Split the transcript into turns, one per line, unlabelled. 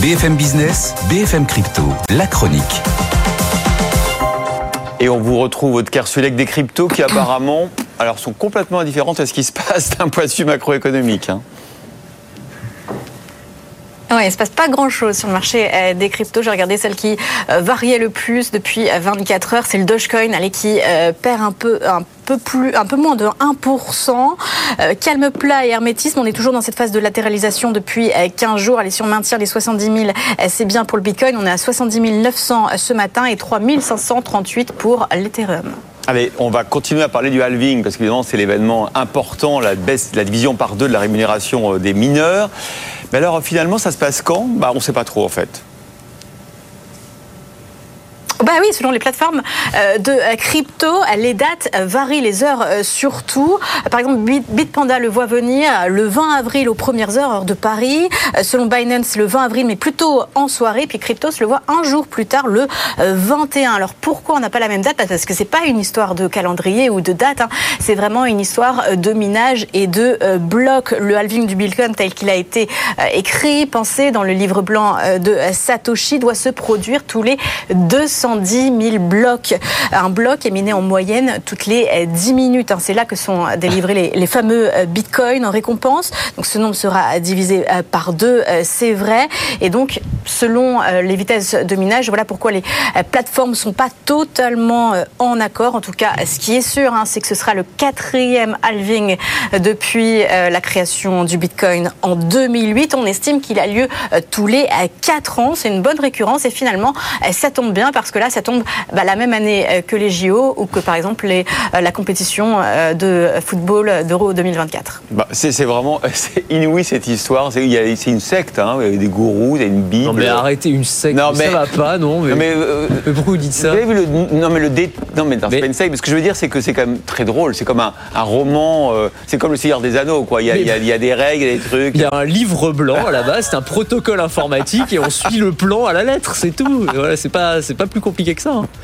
BFM Business, BFM Crypto, la chronique.
Et on vous retrouve au Kersulek des cryptos qui apparemment sont complètement indifférentes à ce qui se passe d'un point de vue macroéconomique.
Oui, il ne se passe pas grand-chose sur le marché des cryptos. J'ai regardé celle qui variait le plus depuis 24 heures. C'est le Dogecoin qui perd un peu moins de 1%. Calme plat et hermétisme. On est toujours dans cette phase de latéralisation depuis 15 jours. Allez, si on maintient les 70 000, c'est bien pour le Bitcoin. On est à 70 900 ce matin et 3 538 pour l'Ethereum.
Allez, on va continuer à parler du halving parce qu'évidemment c'est l'événement important, la division par 2 de la rémunération des mineurs. Mais alors finalement ça se passe quand ? On ne sait pas trop en fait.
Oui, selon les plateformes de crypto, les dates varient, les heures surtout. Par exemple, Bitpanda le voit venir le 20 avril aux premières heures de Paris. Selon Binance, le 20 avril, mais plutôt en soirée. Puis Cryptos le voit un jour plus tard, le 21. Alors pourquoi on n'a pas la même date ? Parce que c'est pas une histoire de calendrier ou de date. C'est vraiment une histoire de minage et de blocs. Le halving du Bitcoin tel qu'il a été écrit, pensé dans le livre blanc de Satoshi, doit se produire tous les 210 000 blocs. Un bloc est miné en moyenne toutes les 10 minutes. C'est là que sont délivrés les fameux bitcoins en récompense. Donc ce nombre sera divisé par 2, c'est vrai. Et donc, selon les vitesses de minage, voilà pourquoi les plateformes ne sont pas totalement en accord. En tout cas, ce qui est sûr, c'est que ce sera le 4e halving depuis la création du bitcoin en 2008. On estime qu'il a lieu tous les 4 ans. C'est une bonne récurrence et finalement, ça tombe bien parce que là, ça tombe la même année que les JO ou que par exemple la compétition de football d'Euro 2024.
C'est vraiment inouï cette histoire. C'est une secte, il y a des gourous, il y a une Bible.
Non mais arrêtez, une secte, ça va pas, non mais pourquoi vous dites ça ?
Vous avez vu c'est pas une secte. Mais ce que je veux dire, c'est que c'est quand même très drôle. C'est comme un roman. C'est comme le Seigneur des Anneaux, quoi. Il y a des règles, des trucs.
Il y a un livre blanc à la base, c'est un protocole informatique et on suit le plan à la lettre, c'est tout. Voilà, c'est pas plus compliqué que ça.